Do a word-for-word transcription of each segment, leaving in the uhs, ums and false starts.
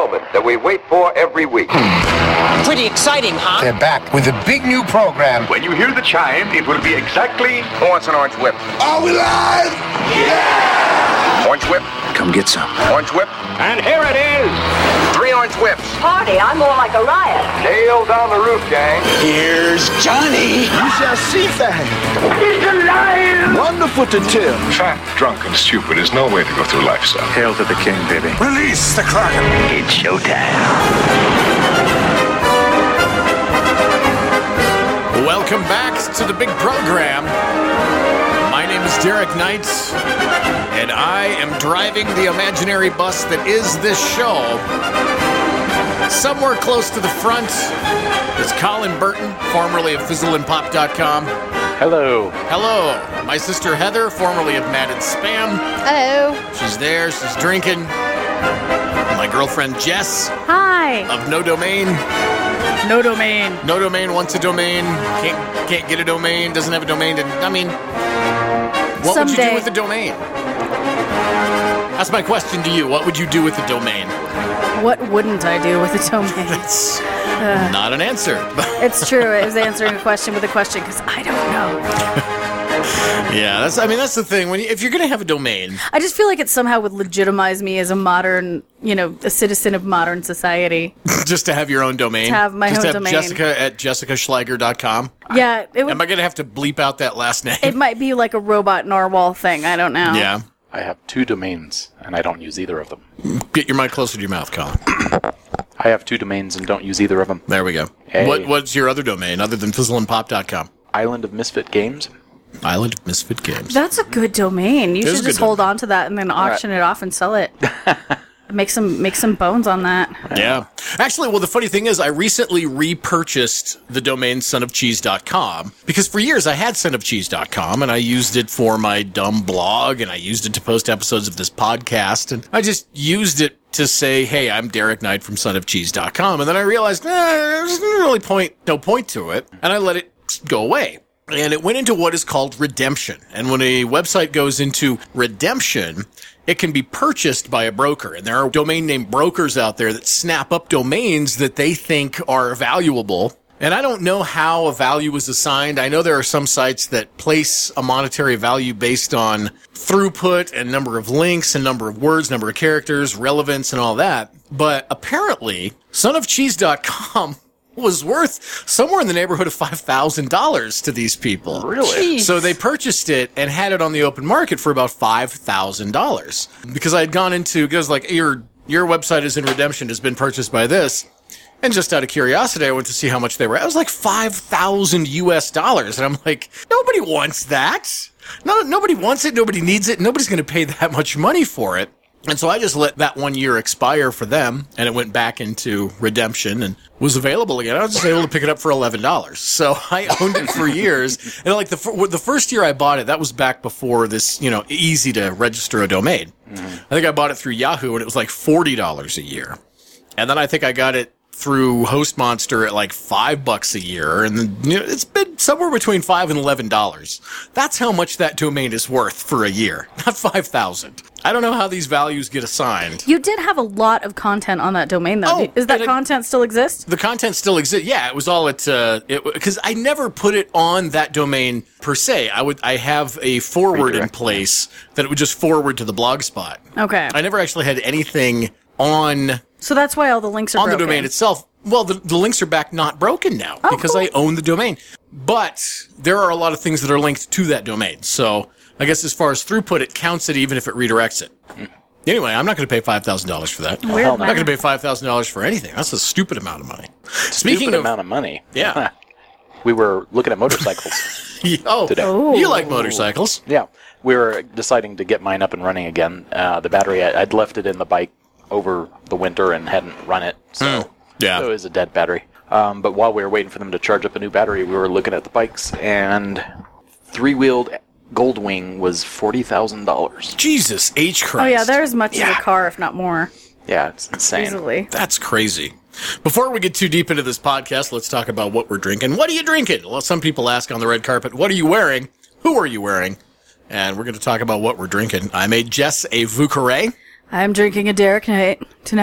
moment that we wait for every week. Pretty exciting, huh? They're back with a big new program. When you hear the chime, it will be exactly... Who wants an orange whip? Are we live? Yeah! Orange whip? Come get some. Orange whip? And here it is! Three orange whips. Party, I'm more like a riot. Tail down the roof, gang. Here's Johnny. You shall see that. He's alive! Wonderful to tell. Fat, drunk, and stupid is no way to go through life, son. Hail to the king, baby. Release the Kraken. It's showtime. Welcome back to the big program. My name is Derek Knight, and I am driving the imaginary bus that is this show. Somewhere close to the front is Colin Burton, formerly of Fizzle and Pop dot com. Hello. Hello. My sister Heather, formerly of Mad and Spam. Hello. She's there, she's drinking. My girlfriend Jess. Hi. Of No Domain. No domain. No Domain wants a domain. Can't can't get a domain. Doesn't have a domain. To, I mean, what Someday. would you do with a domain? That's my question to you. What would you do with a domain? What wouldn't I do with a domain? That's uh, not an answer. It's true. It was answering a question with a question because I don't know. Yeah, that's. I mean, that's the thing. When you, if you're gonna have a domain, I just feel like it somehow would legitimize me as a modern, you know, a citizen of modern society. just to have your own domain, To have my just own to have domain. Jessica at jessica schleiger dot com. Yeah, it would. Am I gonna have to bleep out that last name? It might be like a robot narwhal thing. I don't know. Yeah. I have two domains, and I don't use either of them. Get your mic closer to your mouth, Colin. I have two domains and don't use either of them. There we go. Hey. What What's your other domain other than Fizzle and Pop dot com? Island of Misfit Games. Island of Misfit Games. That's a good domain. You It is should a just good hold domain. on to that and then auction it off and sell it. Make some make some bones on that. Yeah. Actually, well, the funny thing is I recently repurchased the domain son of cheese dot com because for years I had son of cheese dot com and I used it for my dumb blog and I used it to post episodes of this podcast and I just used it to say, hey, I'm Derek Knight from son of cheese dot com. And then I realized, eh, there's really point, no point to it. And I let it go away. And it went into what is called redemption. And when a website goes into redemption, it can be purchased by a broker. And there are domain name brokers out there that snap up domains that they think are valuable. And I don't know how a value is assigned. I know there are some sites that place a monetary value based on throughput and number of links and number of words, number of characters, relevance, and all that. But apparently, son of cheese dot com was worth somewhere in the neighborhood of five thousand dollars to these people. Really? Jeez. So they purchased it and had it on the open market for about five thousand dollars. Because I had gone into, because like, your your website is in redemption, has been purchased by this. And just out of curiosity, I went to see how much they were. It was like five thousand U S dollars. And I'm like, nobody wants that. No, nobody wants it. Nobody needs it. Nobody's going to pay that much money for it. And so I just let that one year expire for them, and it went back into redemption and was available again. I was just able to pick it up for eleven dollars. So I owned it for years. And like the the first year I bought it, that was back before this, you know, easy to register a domain. Mm-hmm. I think I bought it through Yahoo, and it was like forty dollars a year. And then I think I got it through HostMonster at like five bucks a year, and then, you know, it's been somewhere between five and eleven dollars. That's how much that domain is worth for a year, not five thousand. I don't know how these values get assigned. You did have a lot of content on that domain, though. Oh, Does that and it- content still exist? The content still exists. Yeah, it was all at uh, because I never put it on that domain per se. I would I have a forward in Redirect. place that it would just forward to the blog spot. Okay. I never actually had anything on. So that's why all the links are on broken. the domain itself. Well, the, the links are back not broken now Oh, because cool. I own the domain. But there are a lot of things that are linked to that domain. So I guess as far as throughput, it counts it even if it redirects it. Anyway, I'm not going to pay five thousand dollars for that. Weird I'm not math. going to pay five thousand dollars for anything. That's a stupid amount of money. Speaking Speaking of, amount of money. yeah. We were looking at motorcycles. oh, Today. you like motorcycles. Yeah. We were deciding to get mine up and running again. Uh, the battery, I, I'd left it in the bike over the winter and hadn't run it. So, Mm, yeah. so it was a dead battery. Um, but while we were waiting for them to charge up a new battery, we were looking at the bikes, and three-wheeled Goldwing was forty thousand dollars. Jesus H. Christ. Oh, yeah, they're as much Yeah. as a car, if not more. Yeah, it's insane. Easily. That's crazy. Before we get too deep into this podcast, let's talk about what we're drinking. What are you drinking? Well, some people ask on the red carpet, what are you wearing? Who are you wearing? And we're going to talk about what we're drinking. I made Jess a Vucare. I'm drinking a Derek Knight tonight.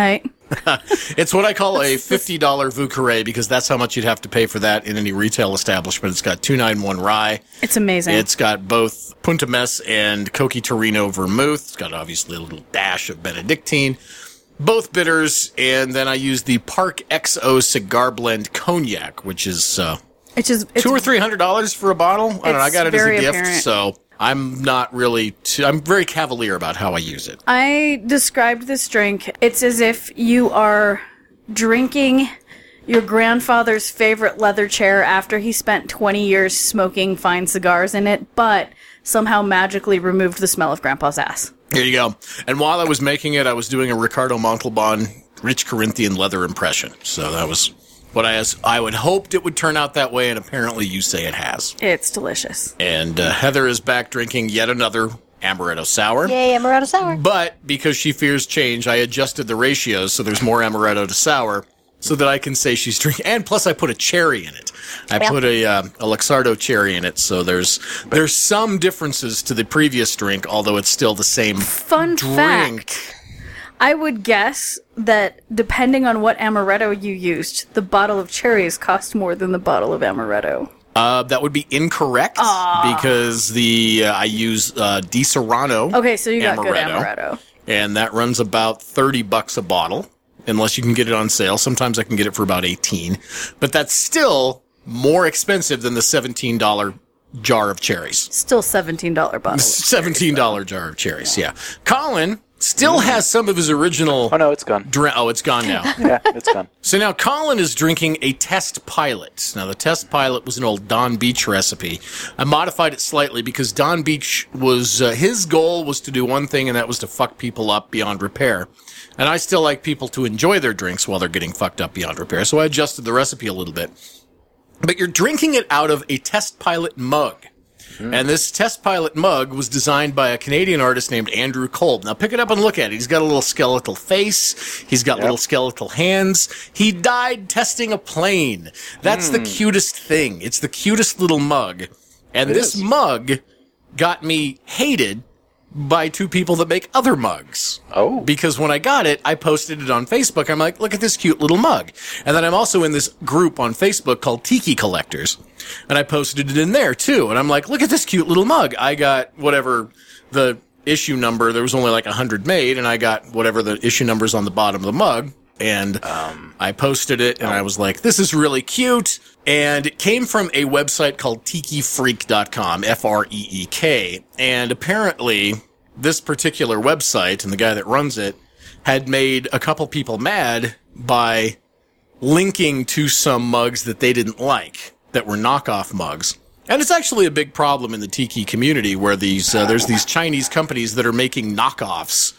It's what I call a fifty dollars Vieux because that's how much you'd have to pay for that in any retail establishment. It's got two ninety-one rye. It's amazing. It's got both Punta Mess and Coqui Torino vermouth. It's got obviously a little dash of Benedictine. Both bitters, and then I use the Park X O Cigar Blend Cognac, which is uh, it's just it's, two or three hundred dollars for a bottle. I don't know. I got it as a gift, apparent. so I'm not really. Too, I'm very cavalier about how I use it. I described this drink. It's as if you are drinking your grandfather's favorite leather chair after he spent twenty years smoking fine cigars in it, but somehow magically removed the smell of Grandpa's ass. Here you go. And while I was making it, I was doing a Ricardo Montalban rich Corinthian leather impression. So that was what I as I would hoped it would turn out that way, and apparently you say it has. It's delicious. And uh, Heather is back drinking yet another Amaretto Sour. Yay, Amaretto Sour. But because she fears change, I adjusted the ratios so there's more Amaretto to Sour so that I can say she's drinking. And plus I put a cherry in it. I Yep. put a, uh, a Luxardo cherry in it, so there's there's some differences to the previous drink, although it's still the same Fun drink. fact. I would guess that depending on what amaretto you used, the bottle of cherries cost more than the bottle of amaretto. Uh, that would be incorrect because the uh, I use uh, Di Serrano. Okay, so you got amaretto, good amaretto. and that runs about thirty bucks a bottle, unless you can get it on sale. Sometimes I can get it for about eighteen, but that's still more expensive than the seventeen dollars jar of cherries. Still seventeen dollars bottle. seventeen dollars jar of cherries, yeah. Colin still has some of his original... Oh, no, it's gone. Dra- oh, it's gone now. Yeah, it's gone. So now Colin is drinking a Test Pilot. Now, the Test Pilot was an old Don Beach recipe. I modified it slightly because Don Beach was... Uh, his goal was to do one thing, and that was to fuck people up beyond repair. And I still like people to enjoy their drinks while they're getting fucked up beyond repair, so I adjusted the recipe a little bit. But you're drinking it out of a Test Pilot mug. Mm. And this Test Pilot mug was designed by a Canadian artist named Andrew Kolb. Now pick it up and look at it. He's got a little skeletal face. He's got yep. little skeletal hands. He died testing a plane. That's mm. the cutest thing. It's the cutest little mug. And it this is. mug got me hated by two people that make other mugs. Oh. Because when I got it, I posted it on Facebook. I'm like, look at this cute little mug. And then I'm also in this group on Facebook called Tiki Collectors. And I posted it in there too. And I'm like, look at this cute little mug. I got whatever the issue number, there was only like a hundred made, and I got whatever the issue number's on the bottom of the mug. And um, I posted it, and I was like, this is really cute. And it came from a website called tiki freak dot com, F R E E K. And apparently, this particular website, and the guy that runs it, had made a couple people mad by linking to some mugs that they didn't like, that were knockoff mugs. And it's actually a big problem in the Tiki community, where these uh, there's these Chinese companies that are making knockoffs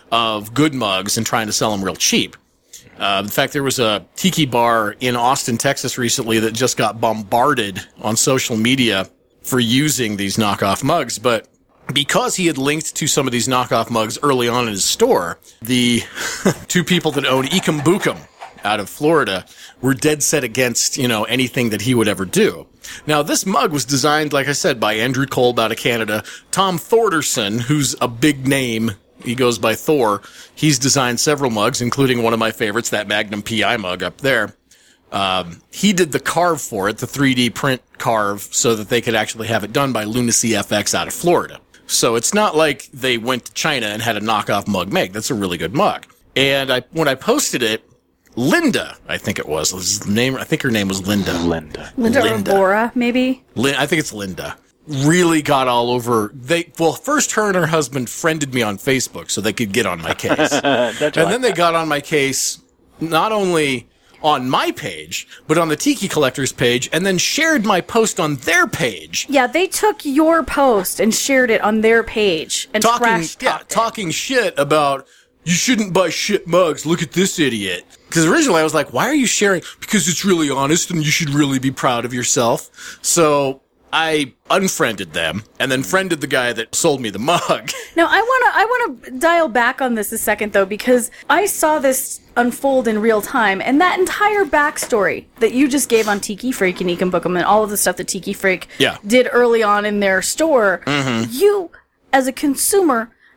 of good mugs and trying to sell them real cheap. Uh, in fact, there was a tiki bar in Austin, Texas recently that just got bombarded on social media for using these knockoff mugs. But because he had linked to some of these knockoff mugs early on in his store, the two people that own Ekum Bukum out of Florida were dead set against, you know, anything that he would ever do. Now, this mug was designed, like I said, by Andrew Kolb out of Canada. Tom Thorderson, who's a big name, he goes by Thor. He's designed several mugs, including one of my favorites, that Magnum P I mug up there. Um, he did the carve for it, the three D print carve, so that they could actually have it done by Lunacy F X out of Florida. So it's not like they went to China and had a knockoff mug made. That's a really good mug. And I, when I posted it, Linda, I think it was, was the name. I think her name was Linda. Linda. Linda, Linda. or Bora, maybe? Lin, I think it's Linda. Really got all over. They well, first her and her husband friended me on Facebook so they could get on my case, and like then they that. got on my case not only on my page but on the Tiki Collectors page, and then shared my post on their page. Yeah, they took your post and shared it on their page and talking, trash yeah, talked it. talking shit about, you shouldn't buy shit mugs. Look at this idiot. Because originally I was like, why are you sharing? Because it's really honest and you should really be proud of yourself. So I unfriended them and then friended the guy that sold me the mug. Now, I want to I want to dial back on this a second, though, because I saw this unfold in real time, and that entire backstory that you just gave on Tiki Freak and Ekum Bukum and all of the stuff that Tiki Freak yeah. did early on in their store, mm-hmm. you, as a consumer,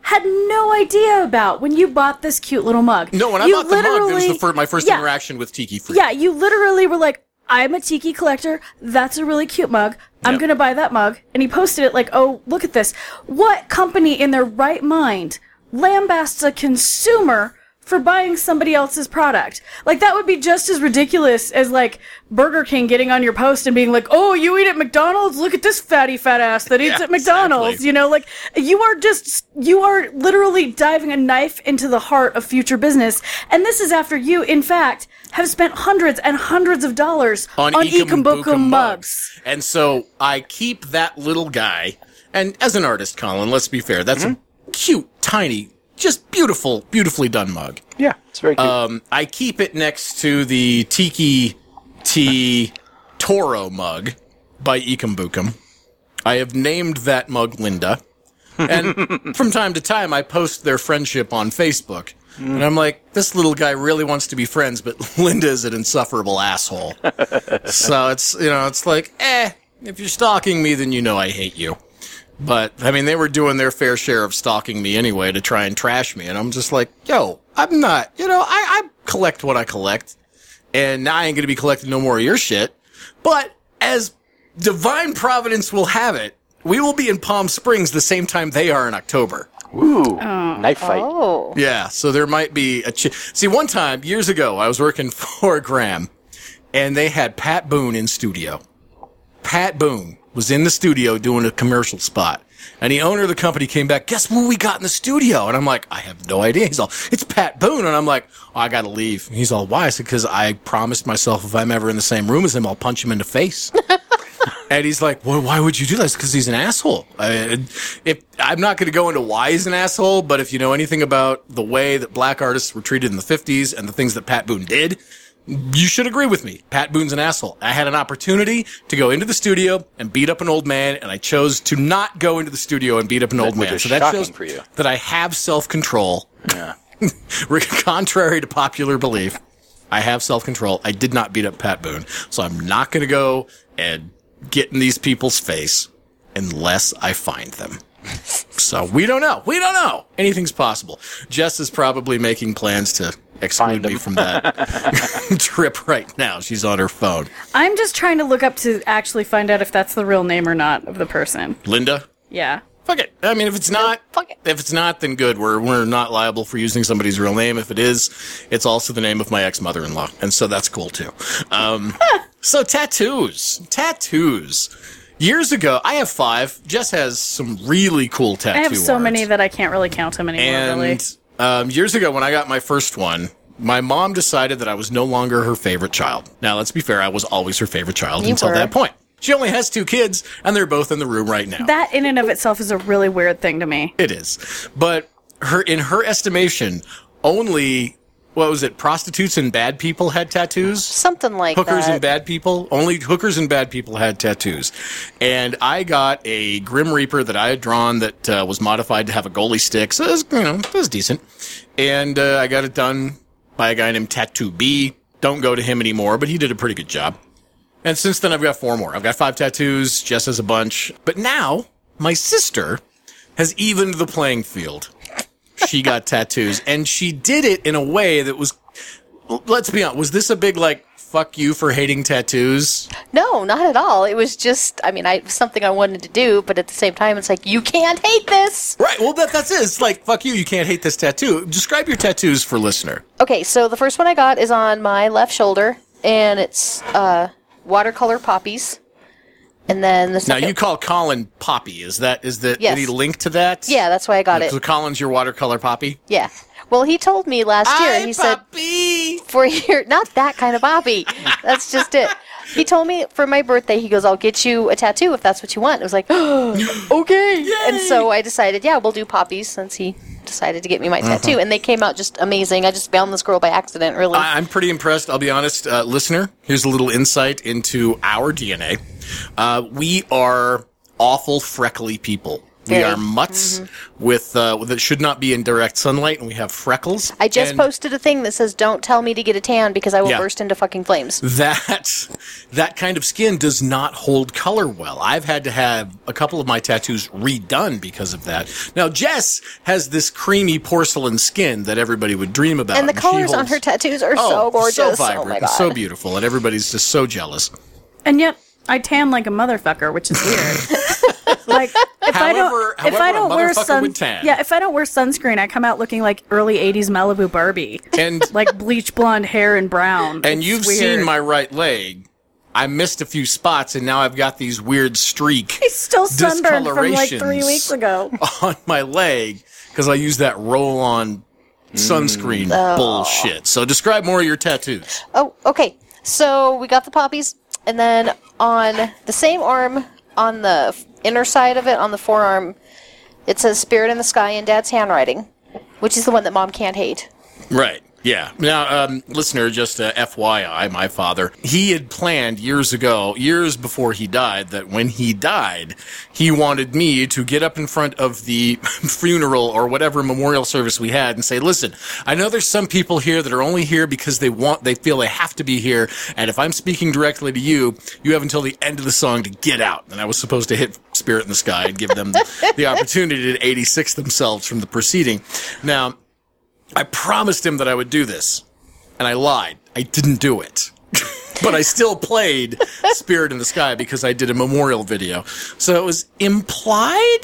had no idea about when you bought this cute little mug. No, when I You bought the mug, that was literally- the fir- my first yeah, interaction with Tiki Freak. Yeah, you literally were like, I'm a tiki collector. That's a really cute mug. I'm Yep. going to buy that mug. And he posted it like, oh, look at this. What company in their right mind lambasts a consumer for buying somebody else's product? Like, that would be just as ridiculous as, like, Burger King getting on your post and being like, oh, you eat at McDonald's? Look at this fatty fat ass that eats Yeah, at McDonald's. exactly. You know, like, you are just, you are literally diving a knife into the heart of future business. And this is after you, in fact, have spent hundreds and hundreds of dollars on, on Ikambukum mugs. And so I keep that little guy, and as an artist, Colin, let's be fair, that's Mm-hmm. a cute, tiny, just beautiful, beautifully done mug. Yeah, it's very cute. Um, I keep it next to the Tiki Tea Toro mug by Ikambukum. I have named that mug Linda. And from time to time, I post their friendship on Facebook. Mm. And I'm like, this little guy really wants to be friends, but Linda is an insufferable asshole. So it's, you know, it's like, eh, if you're stalking me, then you know I hate you. But, I mean, they were doing their fair share of stalking me anyway to try and trash me. And I'm just like, yo, I'm not, you know, I, I collect what I collect. And now I ain't going to be collecting no more of your shit. But as divine providence will have it, we will be in Palm Springs the same time they are in October. Ooh, knife fight. Oh. Yeah, so there might be a... Ch- See, one time, years ago, I was working for Graham, and they had Pat Boone in studio. Pat Boone was in the studio doing a commercial spot. And the owner of the company came back, guess what we got in the studio? And I'm like, I have no idea. He's all, it's Pat Boone. And I'm like, oh, I got to leave. And he's all, why? I said, because I promised myself if I'm ever in the same room as him, I'll punch him in the face. And he's like, well, why would you do that? Because he's an asshole. I, if I'm not going to go into why he's an asshole, but if you know anything about the way that black artists were treated in the fifties and the things that Pat Boone did, you should agree with me. Pat Boone's an asshole. I had an opportunity to go into the studio and beat up an old man, and I chose to not go into the studio and beat up an old Which man. is So that shocking shows for you. that I have self-control. Yeah. Contrary to popular belief, I have self-control. I did not beat up Pat Boone. So I'm not going to go and get in these people's face unless I find them. So we don't know. We don't know. Anything's possible. Jess is probably making plans to exclude me from that trip right now. She's on her phone. I'm just trying to look up to actually find out if that's the real name or not of the person. Linda? Yeah. Fuck it. I mean, if it's not, Fuck it. if it's not, then good. We're we're not liable for using somebody's real name. If it is, it's also the name of my ex-mother-in-law, and so that's cool too. Um, so tattoos, tattoos. Years ago, I have five. Jess has some really cool tattoo I have so art. many that I can't really count them anymore, really. And um, years ago, when I got my first one, my mom decided that I was no longer her favorite child. Now, let's be fair, I was always her favorite child You until were. that point. She only has two kids, and they're both in the room right now. That in and of itself is a really weird thing to me. It is. But her, in her estimation, only, what was it, prostitutes and bad people had tattoos? Something like Hookers that. and bad people? Only hookers and bad people had tattoos. And I got a Grim Reaper that I had drawn that uh, was modified to have a goalie stick. So it was, you know, it was decent. And uh, I got it done by a guy named Tattoo B. Don't go to him anymore, but he did a pretty good job. And since then, I've got four more. I've got five tattoos. Jess has a bunch. But now, my sister has evened the playing field. She got tattoos. And she did it in a way that was, let's be honest, was this a big, like, fuck you for hating tattoos? No, not at all. It was just, I mean, I something I wanted to do, but at the same time, it's like, you can't hate this! Right, well, that, that's it. It's like, fuck you, you can't hate this tattoo. Describe your tattoos for listener. Okay, so the first one I got is on my left shoulder, and it's uh, watercolor poppies. And then the Now, second... you call Colin Poppy. Is that, is that Yes. any link to that? Yeah, that's why I got it. So Colin's your watercolor Poppy? Yeah. Well, he told me last year, Hi, he Poppy! said, for your, not that kind of Poppy. That's just it. He told me for my birthday, he goes, I'll get you a tattoo if that's what you want. I was like, okay. Yay! And so I decided, yeah, we'll do poppies since he decided to get me my tattoo. And they came out just amazing. I just found this girl by accident, really. I- I'm pretty impressed. I'll be honest, uh, listener. Here's a little insight into our D N A. Uh, we are awful, freckly people. We Very. are mutts with uh, that should not be in direct sunlight, and we have freckles. I just And posted a thing that says, "Don't tell me to get a tan because I will Yeah. burst into fucking flames." That that kind of skin does not hold color well. I've had to have a couple of my tattoos redone because of that. Now Jess has this creamy porcelain skin that everybody would dream about, And the she colors on holds- her tattoos are oh, so gorgeous. so Oh vibrant, my and god. so beautiful, and everybody's just so jealous. And yet, I tan like a motherfucker, which is weird. Like if I However- don't, if however, I a don't wear motherfucker sun, would tan. yeah, if I don't wear sunscreen, I come out looking like early eighties Malibu Barbie, And like bleach blonde hair and brown. and It's you've weird. seen my right leg. I missed a few spots, and now I've got these weird streak He's still sunburned from like three discolorations weeks ago. on my leg because I use that roll-on sunscreen bullshit. So describe more of your tattoos. Oh, okay. So we got the poppies, and then on the same arm, on the f- inner side of it, on the forearm, it says "Spirit in the Sky" in Dad's handwriting, which is the one that Mom can't hate. Right. Yeah. Now, um, listener, just uh, F Y I, my father, he had planned years ago, years before he died, that when he died, he wanted me to get up in front of the funeral or whatever memorial service we had and say, listen, I know there's some people here that are only here because they want, they feel they have to be here. And if I'm speaking directly to you, you have until the end of the song to get out. And I was supposed to hit Spirit in the Sky and give them the, the opportunity to eighty-six themselves from the proceeding. Now, I promised him that I would do this, and I lied. I didn't do it. But I still played Spirit in the Sky because I did a memorial video. So it was implied,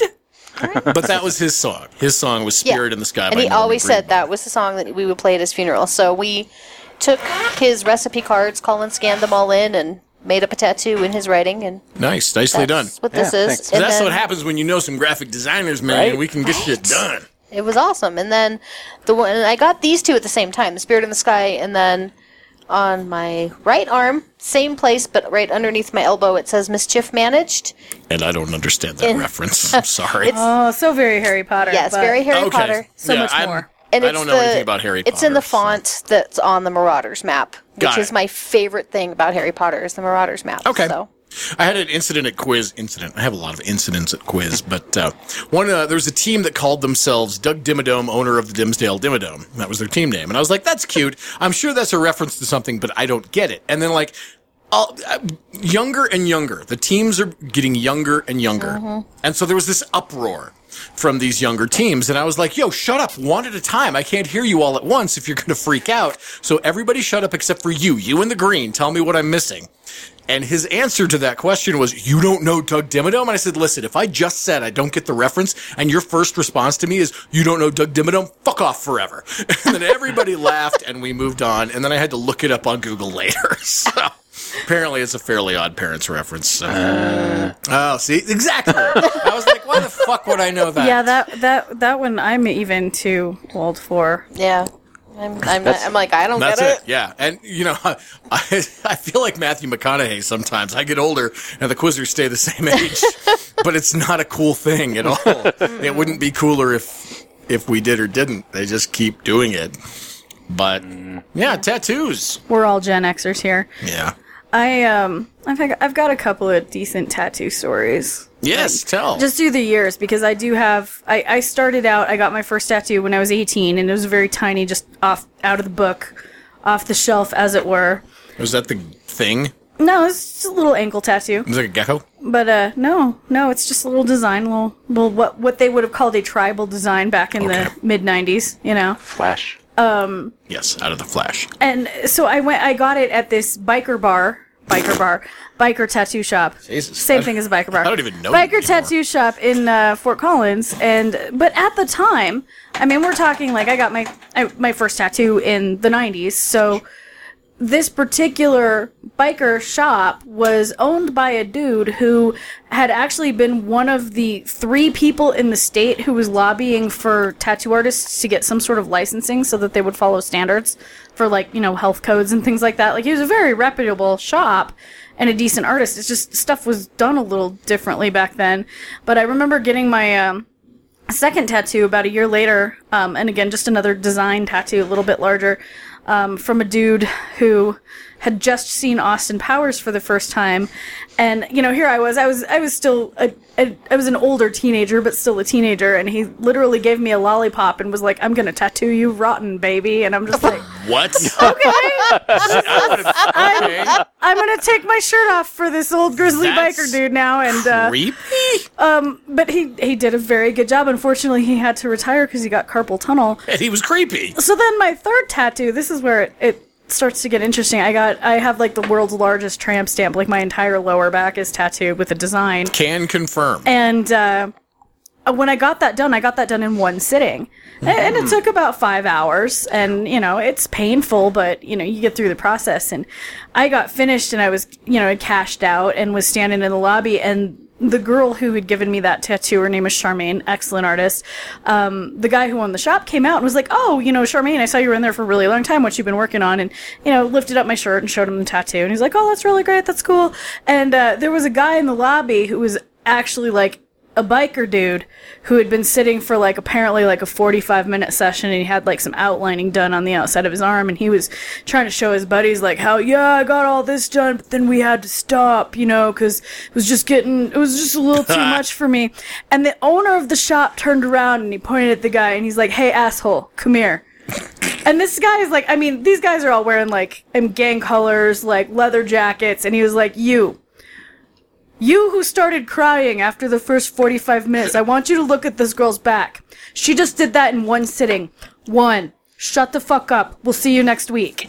but that was his song. His song was Spirit Yeah. in the Sky And by he Norman always said Greenbaum. that was the song that we would play at his funeral. So we took his recipe cards, Colin scanned them all in, and made up a tattoo in his writing. And Nice. Nicely done. that's what this Yeah, is. thanks. So And that's then what happens when you know some graphic designers, man. Right? We can get shit done. It was awesome. And then the one and I got these two at the same time, the Spirit in the Sky, and then on my right arm, same place, but right underneath my elbow, it says "Mischief Managed." And I don't understand that In- reference. I'm sorry. It's Oh, so very Harry Potter. yeah, it's but- very Harry okay. Potter. So Yeah, much I'm- more. And I it's don't know the- anything about Harry Potter. It's in the so- font that's on the Marauders map, which Got is it. my favorite thing about Harry Potter is the Marauders map. Okay. So. I had an incident at Quiz. Incident. I have a lot of incidents at Quiz, but uh, one uh, there was a team that called themselves Doug Dimmadome, owner of the Dimsdale Dimmadome. That was their team name, and I was like, "That's cute. I'm sure that's a reference to something, but I don't get it." And then like. I'll, uh, younger and younger. The teams are getting younger and younger. And so there was this uproar from these younger teams. And I was like, yo, shut up one at a time. I can't hear you all at once if you're going to freak out. So everybody shut up except for you. You in the green. Tell me what I'm missing. And his answer to that question was, you don't know Doug Dimmadome? And I said, listen, if I just said I don't get the reference and your first response to me is, you don't know Doug Dimmadome? Fuck off forever. And then everybody laughed and we moved on. And then I had to look it up on Google later. So apparently it's a Fairly Odd Parents reference. So. Uh, oh, see? Exactly. I was like, why the fuck would I know that? Yeah, that that that one I'm even too old for. Yeah. I'm, I'm, not, I'm like, I don't That's get it. Yeah. And, you know, I, I feel like Matthew McConaughey sometimes. I get older and the Quizzers stay the same age, but it's not a cool thing at all. It wouldn't be cooler if if we did or didn't. They just keep doing it. But, yeah, tattoos. We're all Gen Xers here. Yeah. I um I've I've got a couple of decent tattoo stories. Yes, tell. Just through the years, because I do have. I, I started out. I got my first tattoo when I was eighteen, and it was very tiny, just off out of the book, off the shelf, as it were. Was that the thing? No, it's just a little ankle tattoo. Was it like a gecko? But uh, no, no, it's just a little design, little, little what what they would have called a tribal design back in Okay. the mid nineties. You know. Flash. Yes, out of the Flash. And so I went. I got it at this biker bar, biker bar, biker tattoo shop. Jesus. Same thing as a biker bar. I don't even know biker anymore. tattoo shop in uh, Fort Collins. And but at the time, I mean, we're talking like I got my I, my first tattoo in the nineties. So this particular biker shop was owned by a dude who had actually been one of the three people in the state who was lobbying for tattoo artists to get some sort of licensing so that they would follow standards for, like, you know, health codes and things like that. Like, he was a very reputable shop and a decent artist. It's just stuff was done a little differently back then. But I remember getting my um, second tattoo about a year later, um, and again, just another design tattoo, a little bit larger. um, from a dude who had just seen Austin Powers for the first time. And, you know, here I was, I was, I was still, a, a, I was an older teenager, but still a teenager. And he literally gave me a lollipop and was like, I'm going to tattoo you rotten, baby. And I'm just like, what? Okay. I'm, I'm going to take my shirt off for this old grizzly That's biker dude now. And, uh, creepy. um, but he, he did a very good job. Unfortunately, he had to retire because he got carpal tunnel. And he was creepy. So then my third tattoo, this is where it, it starts to get interesting. I got, I have like the world's largest tramp stamp. Like my entire lower back is tattooed with a design. Can confirm. And uh, when I got that done, I got that done in one sitting. Mm-hmm. And it took about five hours. And, you know, it's painful, but, you know, you get through the process. And I got finished and I was, you know, I cashed out and was standing in the lobby. And the girl who had given me that tattoo, her name is Charmaine, excellent artist. Um, the guy who owned the shop came out and was like, oh, you know, Charmaine, I saw you were in there for a really long time. What you been working on? And, you know, lifted up my shirt and showed him the tattoo. And he's like, oh, that's really great. That's cool. And uh, there was a guy in the lobby who was actually like a biker dude who had been sitting for like apparently like a forty-five minute session, and he had like some outlining done on the outside of his arm, and he was trying to show his buddies like how, yeah, I got all this done, but then we had to stop, you know, because it was just getting, it was just a little too much for me. And the owner of the shop turned around and he pointed at the guy and he's like, hey, asshole, come here. And this guy is like, I mean, these guys are all wearing like um, gang colors, like leather jackets, and he was like, you You who started crying after the first forty-five minutes, I want you to look at this girl's back. She just did that in one sitting. One. Shut the fuck up. We'll see you next week.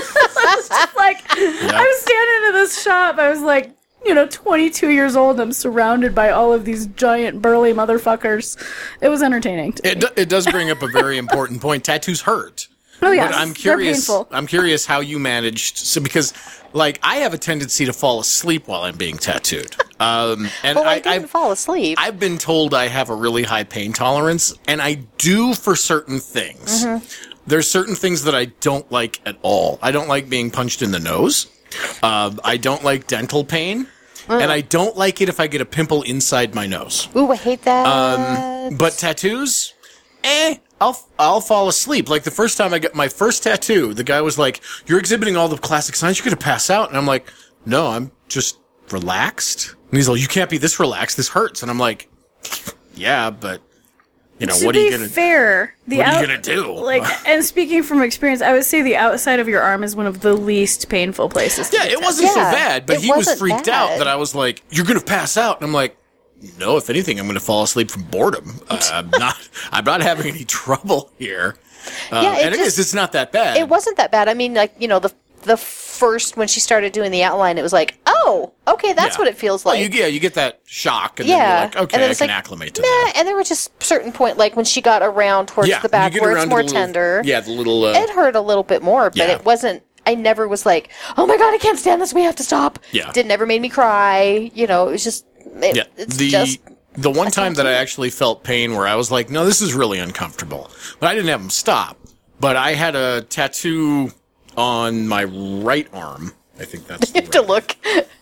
I was just like, yep. I was standing in this shop. I was like, you know, twenty-two years old. I'm surrounded by all of these giant burly motherfuckers. It was entertaining. It, do, it does bring up a very important point. Tattoos hurt. Oh yeah, but I'm curious. They're painful. I'm curious how you managed. So because, like, I have a tendency to fall asleep while I'm being tattooed. Um, and well, I, I didn't I've, fall asleep. I've been told I have a really high pain tolerance, and I do for certain things. Mm-hmm. There's certain things that I don't like at all. I don't like being punched in the nose. Uh, I don't like dental pain. Mm. And I don't like it if I get a pimple inside my nose. Ooh, I hate that. Um, but tattoos, eh. I'll I'll fall asleep. Like the first time I got my first tattoo, the guy was like, "You're exhibiting all the classic signs. You're gonna pass out." And I'm like, "No, I'm just relaxed." And he's like, "You can't be this relaxed. This hurts." And I'm like, "Yeah, but you know, to what are you be gonna fair, the What are out- you gonna do?" Like, and speaking from experience, I would say the outside of your arm is one of the least painful places. To Yeah, get it wasn't so Yeah, bad, but it he was wasn't freaked bad. out that I was like, "You're gonna pass out." And I'm like, no, if anything, I'm going to fall asleep from boredom. Uh, I'm not. I'm not having any trouble here. Uh, Yeah, it and it just- is. It's not that bad. It wasn't that bad. I mean, like, you know, the the first, when she started doing the outline, it was like, oh, okay, that's Yeah. what it feels Well, like. you, yeah, you get that shock, and yeah. then you're like, okay, and then I it's can like, acclimate to meh. that. And there was just certain point, like when she got around towards Yeah, the back you get where around it's to more the little- tender. Yeah, the little. Uh, It hurt a little bit more, but Yeah. it wasn't. I never was like, oh my god, I can't stand this. We have to stop. Yeah. It never made me cry. You know, it was just. It, yeah, it's the just. the one time that I actually felt pain, where I was like, no, this is really uncomfortable, but I didn't have him stop. But I had a tattoo on my right arm. I think that's. You have to look.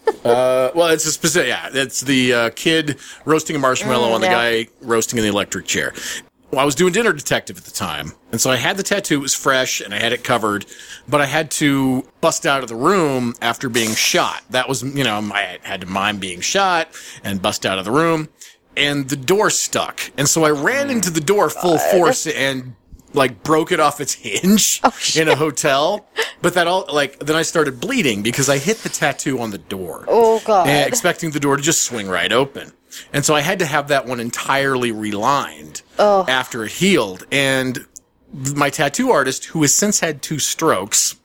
Uh, well, it's a specific. Yeah, it's the uh, kid roasting a marshmallow Mm, on the yeah. guy roasting in the electric chair. Well, I was doing Dinner Detective at the time, and so I had the tattoo. It was fresh, and I had it covered, but I had to bust out of the room after being shot. That was, you know, I had to mime being shot and bust out of the room, and the door stuck, and so I ran into the door full force and like broke it off its hinge Oh, in a hotel. But that all like then I started bleeding because I hit the tattoo on the door. Oh, God. And expecting the door to just swing right open. And so I had to have that one entirely relined Oh. after it healed. And my tattoo artist, who has since had two strokes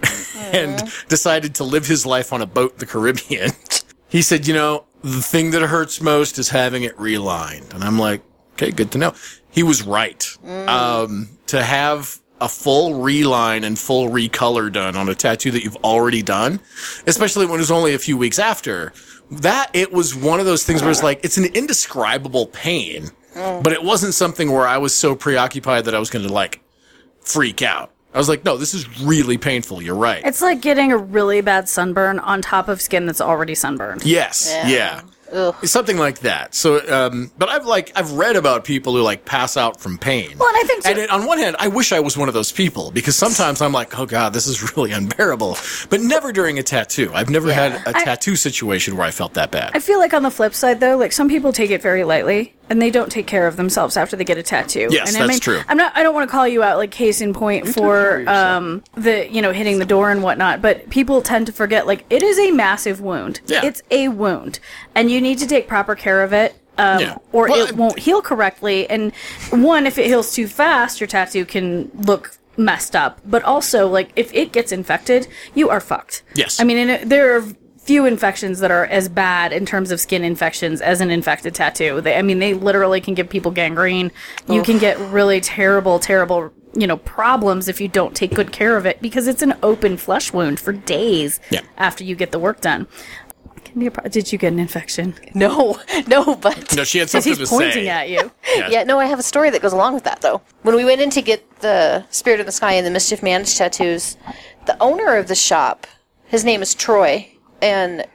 and decided to live his life on a boat in the Caribbean, he said, you know, the thing that hurts most is having it relined. And I'm like, okay, good to know. He was right. Mm. Um, to have a full reline and full recolor done on a tattoo that you've already done, especially when it was only a few weeks after, that it was one of those things where it's like, it's an indescribable pain, Mm. but it wasn't something where I was so preoccupied that I was going to like freak out. I was like, no, this is really painful. You're right. It's like getting a really bad sunburn on top of skin that's already sunburned. Yes. Yeah. Yeah. Ugh. Something like that. So, um, but I've like I've read about people who like pass out from pain. Well, and I think so- and it, on one hand, I wish I was one of those people because sometimes I'm like, oh god, this is really unbearable. But never during a tattoo. I've never had a I- tattoo situation where I felt that bad. I feel like on the flip side, though, like some people take it very lightly and they don't take care of themselves after they get a tattoo. Yes, and I that's mean, true. I'm not. I don't want to call you out like case in point for um, the you know hitting the door and whatnot, but people tend to forget like it is a massive wound. Yeah. It's a wound, and you need to take proper care of it. Um, Yeah. Or Well, it won't heal correctly. And one, if it heals too fast, your tattoo can look messed up. But also, like, if it gets infected, you are fucked. Yes. I mean, and it, there are few infections that are as bad in terms of skin infections as an infected tattoo. They, I mean, they literally can give people gangrene. You can get really terrible, terrible, you know, problems if you don't take good care of it because it's an open flesh wound for days Yeah. after you get the work done. Can be a pro- Did you get an infection? No, no, but No, she had Because something he's to pointing say. at you. Yeah. yeah, no, I have a story that goes along with that though. When we went in to get the Spirit in the Sky and the Mischief Managed tattoos, the owner of the shop, his name is Troy, and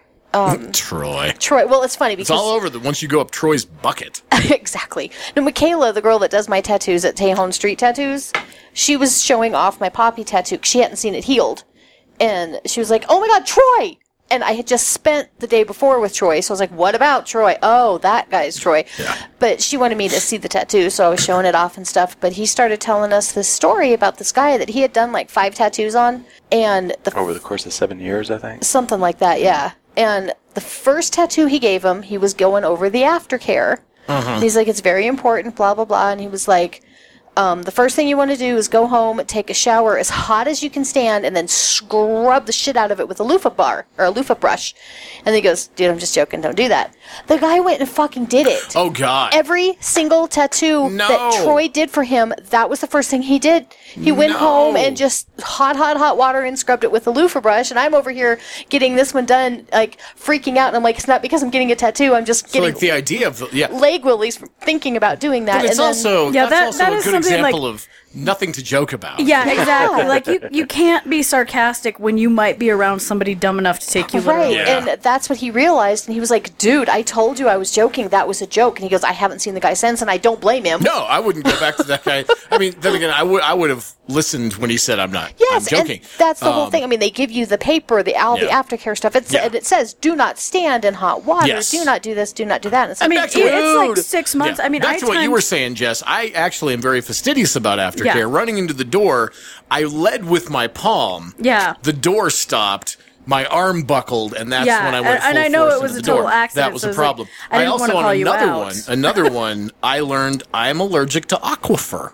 Troy. Troy. Well, it's funny because It's all over the once you go up Troy's bucket. exactly. No, Michaela, the girl that does my tattoos at Tejon Street Tattoos, she was showing off my poppy tattoo 'cause she hadn't seen it healed, and she was like, "Oh my God, Troy!" And I had just spent the day before with Troy, so I was like, what about Troy? Oh, that guy's Troy. Yeah. But she wanted me to see the tattoo, so I was showing it off and stuff. But he started telling us this story about this guy that he had done like five tattoos on, and the Over the course of seven years, I think. something like that, yeah. And the first tattoo he gave him, he was going over the aftercare. And he's like, it's very important, blah, blah, blah. And he was like, um, the first thing you want to do is go home, take a shower as hot as you can stand, and then scrub the shit out of it with a loofah bar, or a loofah brush. And then he goes, dude, I'm just joking, don't do that. The guy went and fucking did it. Oh god. Every single tattoo No. that Troy did for him, that was the first thing he did. He went No. home and just hot, hot, hot water and scrubbed it with a loofah brush. And I'm over here getting this one done, like freaking out. And I'm like, it's not because I'm getting a tattoo. I'm just so getting like the idea of yeah. leg willies from thinking about doing that. But it's and then, also Yeah, that's that- also that a is good something, example like- of nothing to joke about. Yeah, exactly. Like you, you can't be sarcastic when you might be around somebody dumb enough to take you Right, literally. Yeah. and that's what he realized, and he was like, dude, I told you I was joking, that was a joke, and he goes, I haven't seen the guy since, and I don't blame him. No, I wouldn't go back to that guy. I mean, then again, I would I would have listened when he said I'm not. Yes, I'm joking. and that's the whole Um, thing. I mean, they give you the paper, the all the Yeah. aftercare stuff, it's, Yeah. and it says, do not stand in hot water, Yes. do not do this, do not do that. And it's I like, mean, Back it, to it's what- like six months. Yeah. I mean, back I to what you timed- were saying, Jess. I actually am very fastidious about aftercare. Yeah. Running into the door, I led with my palm. Yeah. The door stopped. My arm buckled, and that's Yeah, when I went and- and full I know force it was into a the door. total accident, That was so a it's like, problem. I didn't also wanna on call you another out. one, another one, I learned I'm allergic to Aquifer.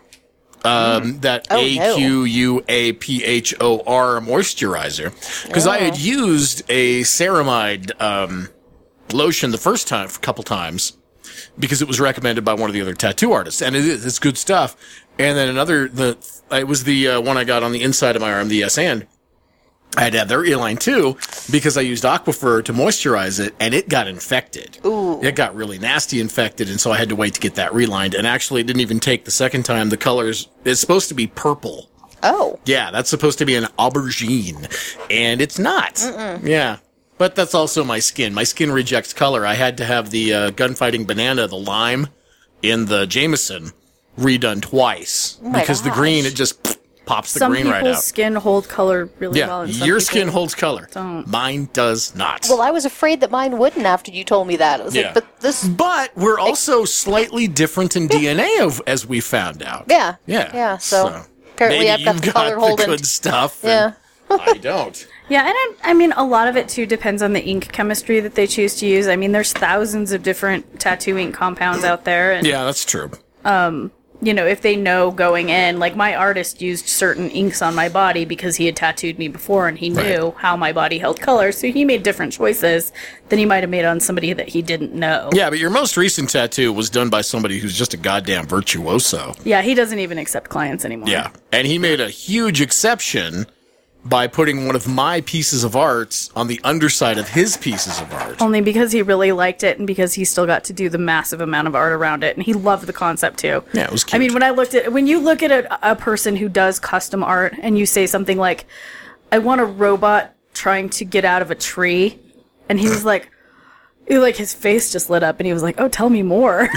Um, that Oh, A Q U A P H O R moisturizer, because I had used a ceramide um, lotion the first time, a couple times, because it was recommended by one of the other tattoo artists, and it is it's good stuff. And then another, the it was the uh, one I got on the inside of my arm, the yes and. I had to have their E-line too because I used Aquifer to moisturize it, and it got infected. Ooh. It got really nasty infected, and so I had to wait to get that relined. And actually, it didn't even take the second time. The colors, it's supposed to be purple. oh, Yeah, that's supposed to be an aubergine, and it's not. Mm-mm. Yeah. But that's also my skin. My skin rejects color. I had to have the uh, gunfighting banana, the lime, in the Jameson redone twice. Oh my because the gosh. green, it just pff, pops the Some green people's right out. skin hold color really well. Yeah, and some your people skin holds color. don't. Mine does not. well, I was afraid that mine wouldn't after you told me that. It was Yeah. like, but this, But we're also slightly different in D N A, of, as we found out. yeah, Yeah. yeah. So, apparently, maybe I've got you've the color the holding. good stuff. Yeah. and I don't. Yeah, and I, I mean, a lot of it too depends on the ink chemistry that they choose to use. I mean, there's thousands of different tattoo ink compounds out there, and Yeah, that's true. you know, if they know going in, like my artist used certain inks on my body because he had tattooed me before and he knew Right. how my body held color, so he made different choices than he might have made on somebody that he didn't know. Yeah, but your most recent tattoo was done by somebody who's just a goddamn virtuoso. Yeah, he doesn't even accept clients anymore. Yeah. And he made a huge exception by putting one of my pieces of art on the underside of his pieces of art. Only because he really liked it and because he still got to do the massive amount of art around it. And he loved the concept too. Yeah, it was cute. I mean, when I looked at, when you look at a, a person who does custom art and you say something like, I want a robot trying to get out of a tree. And he was like, he, like his face just lit up, and he was like, "Oh, tell me more."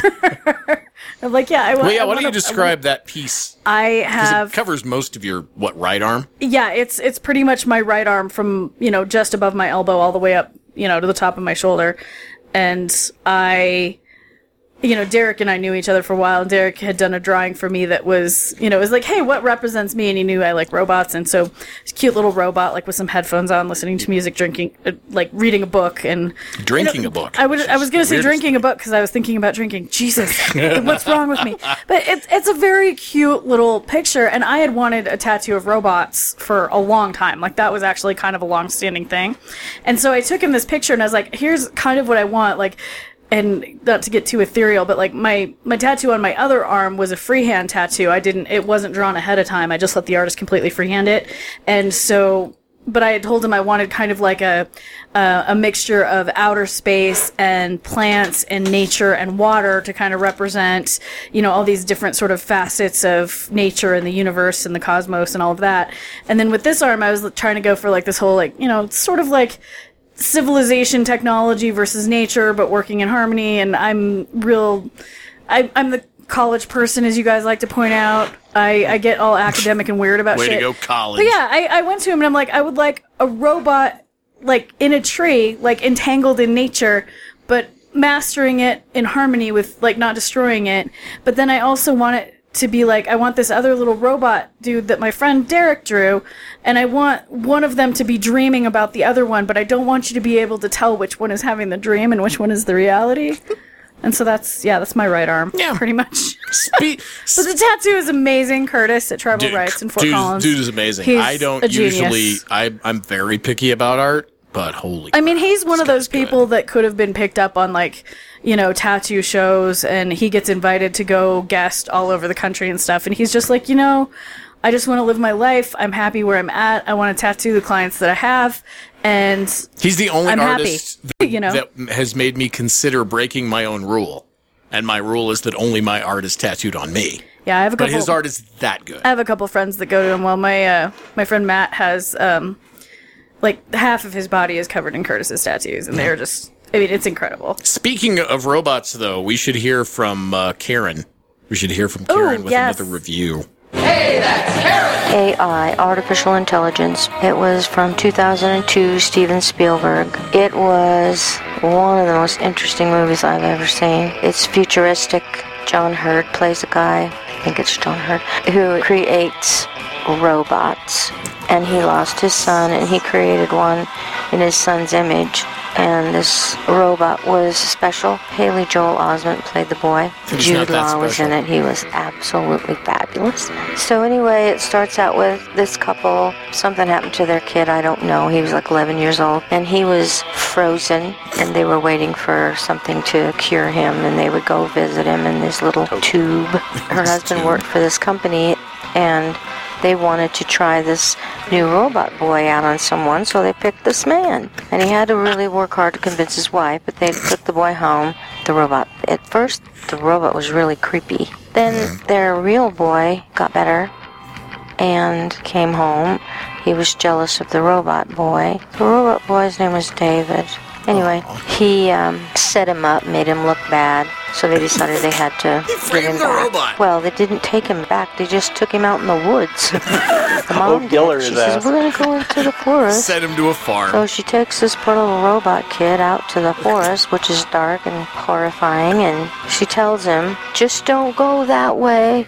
I'm like, "Yeah, I want." Well, yeah. I Why don't wanna, you describe that piece? I 'Cause have it covers most of your what right arm. Yeah, it's it's pretty much my right arm from, you know, just above my elbow all the way up, you know, to the top of my shoulder. And I, you know, Derek and I knew each other for a while, and Derek had done a drawing for me that was, you know, it was like, hey, what represents me? And he knew I like robots, and so it's a cute little robot, like with some headphones on, listening to music, drinking, uh, like reading a book, and Drinking you know, a book. I would, I was going to say Weirdest. drinking a book because I was thinking about drinking. Jesus, what's wrong with me? But it's it's a very cute little picture, and I had wanted a tattoo of robots for a long time. Like that was actually kind of a long-standing thing, and so I took him this picture, and I was like, here's kind of what I want, like. And not to get too ethereal, but like my, my tattoo on my other arm was a freehand tattoo. I didn't, it wasn't drawn ahead of time. I just let the artist completely freehand it. And so, but I had told him I wanted kind of like a, uh, a mixture of outer space and plants and nature and water to kind of represent, you know, all these different sort of facets of nature and the universe and the cosmos and all of that. And then with this arm, I was trying to go for like this whole like, you know, sort of like, civilization, technology versus nature, but working in harmony. And I'm real, I, I'm the college person, as you guys like to point out. I, I get all academic and weird about Way shit. to go, college. But yeah, I, I went to him and I'm like, I would like a robot, like in a tree, like entangled in nature, but mastering it in harmony with like not destroying it. But then I also want it to be like, I want this other little robot dude that my friend Derek drew, and I want one of them to be dreaming about the other one, but I don't want you to be able to tell which one is having the dream and which one is the reality. And so that's, yeah, that's my right arm. Yeah. Pretty much. Spe- But the tattoo is amazing, Curtis, at Tribal dude, Rights in Fort dude, Collins. dude is amazing. He's I don't a genius. usually, I, I'm very picky about art, but holy I mean, he's one this of those guy's good. people that could have been picked up on, like, you know, tattoo shows, and he gets invited to go guest all over the country and stuff, and he's just like, you know, I just want to live my life. I'm happy where I'm at. I want to tattoo the clients that I have, and He's the only I'm artist happy, that, you know? that has made me consider breaking my own rule. And my rule is that only my art is tattooed on me. yeah, I have a But couple. his art is that good. I have a couple friends that go to him. Well, my uh, my friend Matt has um, like half of his body is covered in Curtis's tattoos, and they're just. I mean, it's incredible. Speaking of robots, though, we should hear from uh, Karen. We should hear from Karen with yes. another review. A I, Artificial Intelligence. It was from two thousand two, Steven Spielberg. It was one of the most interesting movies I've ever seen. It's futuristic. John Hurt plays a guy, I think it's John Hurt, who creates robots. And he lost his son, and he created one in his son's image. And this robot was special. Haley Joel Osment played the boy. He's Jude not that Law was in special. it. He was absolutely fabulous. So anyway, it starts out with this couple. Something happened to their kid. I don't know. He was like eleven years old. And he was frozen. And they were waiting for something to cure him. And they would go visit him in this little tube. Her husband worked for this company. And they wanted to try this new robot boy out on someone, so they picked this man. And he had to really work hard to convince his wife, but they took the boy home. The robot, at first, the robot was really creepy. Then their real boy got better and came home. He was jealous of the robot boy. The robot boy's name was David. Anyway, he um, set him up, made him look bad, so they decided they had to bring him framed the back. robot. Well, they didn't take him back, they just took him out in the woods. The mom did. Geller She his says, ass. we're going to go into the forest. Send him to a farm. So she takes this poor little robot kid out to the forest, which is dark and horrifying, and she tells him, just don't go that way.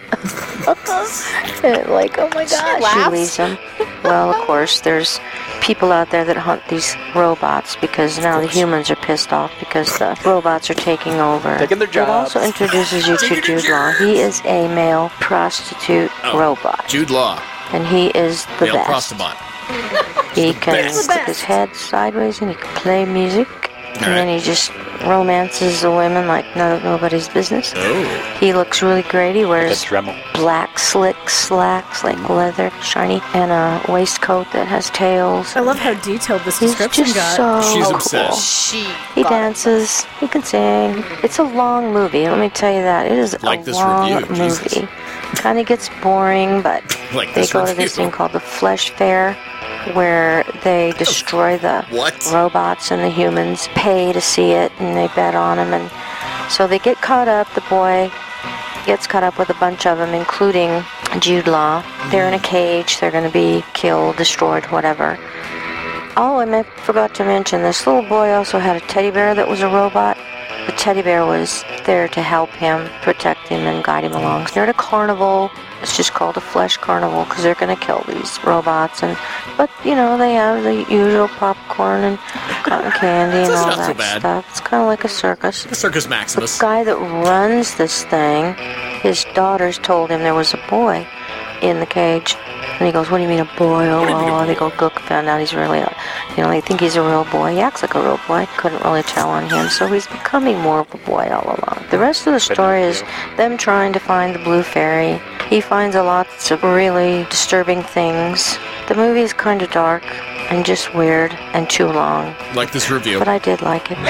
And like, oh my gosh, she laughs. leaves him. Well, of course, there's people out there that hunt these robots because now the humans are pissed off because the robots are taking over. Taking their It jobs. also introduces you to Taking their Jude Law. He is a male prostitute Oh, robot, Jude Law, and he is the male best. prostobot. He can best. stick his head sideways and he can play music. And All then right. he just romances the women like no nobody's business. Oh. He looks really great. He Like a wears Dremel. black slick slacks like leather, shiny, and a waistcoat that has tails. I love how detailed this He's description just got. so She's cool. obsessed. She. He got it. dances. He can sing. It's a long movie. Let me tell you that. It is Like a this long review, Jesus. movie. kind of gets boring, but Like they this go to review. this thing called the Flesh Fair, where they destroy the What? robots and the humans, pay to see it, and they bet on them. And so they get caught up. The boy gets caught up with a bunch of them, including Jude Law. They're in a cage. They're going to be killed, destroyed, whatever. Oh, and I forgot to mention, this little boy also had a teddy bear that was a robot. The teddy bear was there to help him, protect him, and guide him along. They're at a carnival. It's just called a flesh carnival because they're going to kill these robots. And But, you know, they have the usual popcorn and cotton candy and That's all not so that bad. stuff. It's kind of like a circus. The Circus The Maximus. guy that runs this thing, his daughters told him there was a boy in the cage. And he goes, what do you mean a boy? Oh, What do you mean a oh. boy? They go, look, found out he's really, a, you know, they think he's a real boy. He acts like a real boy. Couldn't really tell on him. So he's becoming more of a boy all along. The rest of the story is them trying to find the blue fairy. He finds a lot of really disturbing things. The movie is kind of dark and just weird and too long. Like this review. But I did like it.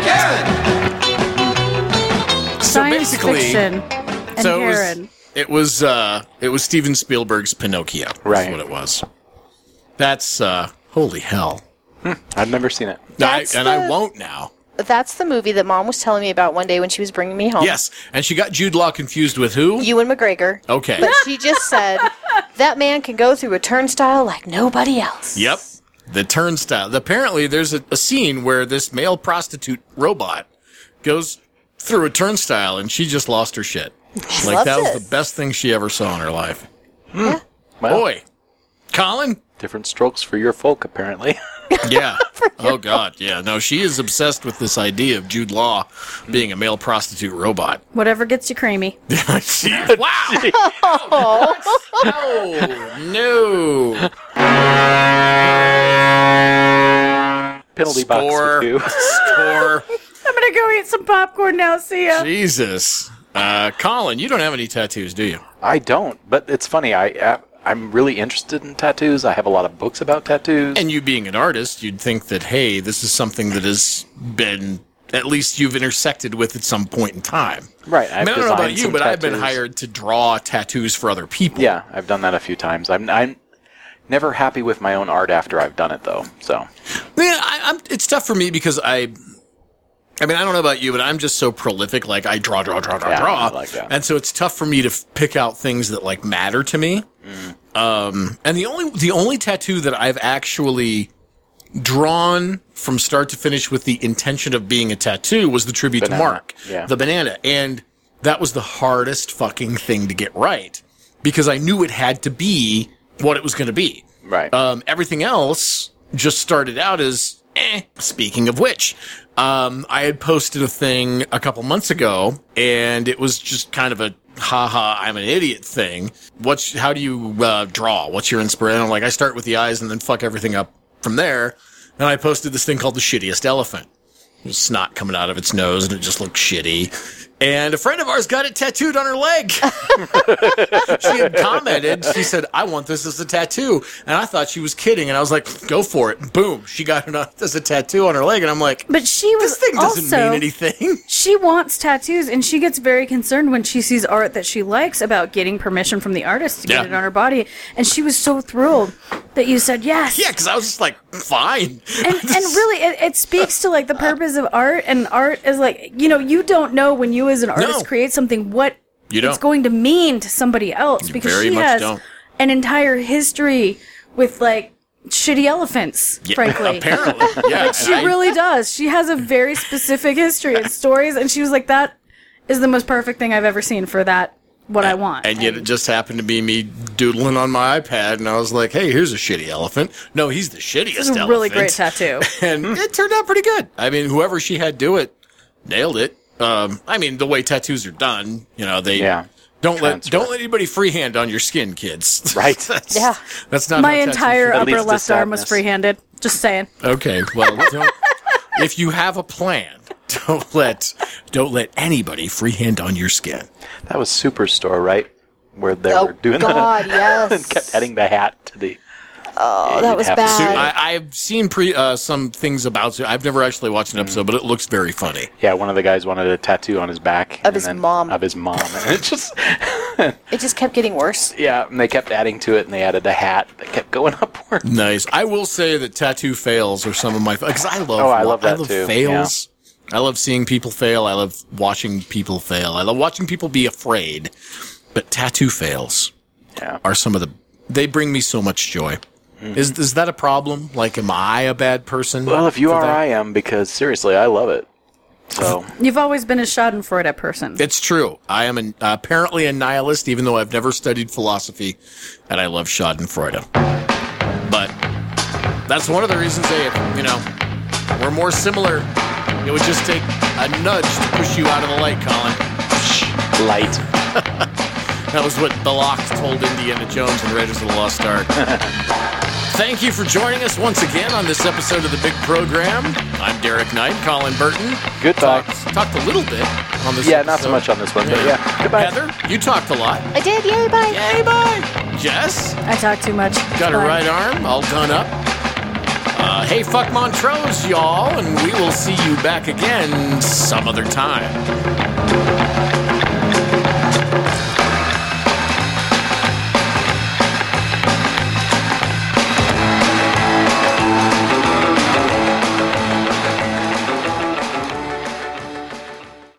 So Science basically, fiction and so it was, Karen. it was uh, it was Steven Spielberg's Pinocchio. Right. That's what it was. That's uh, holy hell. I've never seen it. I, That's and I the- won't now. That's the movie that Mom was telling me about one day when she was bringing me home. Yes, and she got Jude Law confused with who? Ewan McGregor. Okay. But she just said, that man can go through a turnstile like nobody else. Yep. The turnstile. Apparently, there's a, a scene where this male prostitute robot goes through a turnstile, and she just lost her shit. She like loves that was it. the best thing she ever saw in her life. Yeah. Well, Boy, Colin. different strokes for your folk, apparently. Yeah. Oh God. Yeah. No, she is obsessed with this idea of Jude Law being a male prostitute robot. Whatever gets you creamy. She- wow. Oh no. Penalty box Score. for you. Score. I'm gonna go eat some popcorn now. See ya. Jesus. Uh, Colin, you don't have any tattoos, do you? I don't, but it's funny. I, I I'm really interested in tattoos. I have a lot of books about tattoos. And you being an artist, you'd think that, hey, this is something that has been, at least you've intersected with at some point in time. Right. I, I've mean, I don't know about designed you, some but I've been tattoos. hired to draw tattoos for other people. Yeah, I've done that a few times. I'm I'm never happy with my own art after I've done it, though. So Yeah, I, I'm, it's tough for me because I, I mean, I don't know about you, but I'm just so prolific. Like I draw, draw, draw, draw, Yeah, draw, I like that. and so it's tough for me to f- pick out things that like matter to me. Mm. Um, and the only the only tattoo that I've actually drawn from start to finish with the intention of being a tattoo was the tribute Banana. to Mark, Yeah. the banana, and that was the hardest fucking thing to get right because I knew it had to be what it was going to be. right. Um, everything else just started out as, eh. Speaking of which, um, I had posted a thing a couple months ago, and it was just kind of a, haha, I'm an idiot thing. What's, how do you, uh, draw? What's your inspiration? I'm like, I start with the eyes and then fuck everything up from there. And I posted this thing called the shittiest elephant. There's snot coming out of its nose, and it just looked shitty. And a friend of ours got it tattooed on her leg. She had commented. She said, I want this as a tattoo. And I thought she was kidding. And I was like, go for it. Boom. She got it on- as a tattoo on her leg. And I'm like, But she was this thing doesn't also, mean anything. She wants tattoos, and she gets very concerned when she sees art that she likes about getting permission from the artist to get Yeah. it on her body. And she was so thrilled that you said yes. Yeah, because I was just like, fine. And, and really, it, it speaks to like the purpose of art, and art is like, you know, you don't know when you as an artist No. create something what You it's don't. going to mean to somebody else, You because very she much has don't. an entire history with like shitty elephants, Yeah, frankly. apparently. Yeah. Like, she and I- really does. She has a very specific history and stories, and she was like, that is the most perfect thing I've ever seen for that, what I want. And yet it just happened to be me doodling on my iPad, and I was like, hey, here's a shitty elephant. No, he's the shittiest It's a elephant. really great tattoo. And it turned out pretty good. I mean, whoever she had do it nailed it. Um, I mean, the way tattoos are done, you know, they Yeah. don't let Transfer. don't let anybody freehand on your skin, kids. Right. that's, Yeah. That's not My how tattoos entire should- That upper leads to left arm was sadness. free-handed. Just saying. Okay, well, don't, if you have a plan, don't let don't let anybody freehand on your skin. That was Superstore, right? Where they Oh, were doing God, that. yes. And kept adding the hat to the. Oh, Yeah, that you'd was have to bad. sue- I, I've seen pre uh, some things about it. I've never actually watched an episode, but it looks very funny. Yeah, one of the guys wanted a tattoo on his back Of and his then- mom. Of his mom, and it just It just kept getting worse. Yeah, and they kept adding to it, and they added a hat that kept going upward. Nice. I will say that tattoo fails are some of my because I love. Oh, I love that I love too. Fails. I love seeing people fail. I love watching people fail. I love watching people be afraid. But tattoo fails yeah. are some of the. They bring me so much joy. Mm-hmm. Is is that a problem? Like, am I a bad person? Well, if you are, that? I am, because seriously, I love it. So You've always been a Schadenfreude person. It's true. I am an, uh, apparently a nihilist, even though I've never studied philosophy, and I love Schadenfreude. But that's one of the reasons they, you know, we're more similar. It would just take a nudge to push you out of the light, Colin. Light. That was what Balak told Indiana Jones in Raiders of the Lost Ark. Thank you for joining us once again on this episode of The Big Program. I'm Derek Knight, Colin Burton. Goodbye. Talked, talked a little bit on this Yeah, episode. not so much on this one, yeah. but yeah. Goodbye. Heather, you talked a lot. I did. Yay, bye. Yay, bye. Jess? I talk too much. Got her Bye. right arm all done up. Uh, hey, fuck Montrose, y'all, and we will see you back again some other time.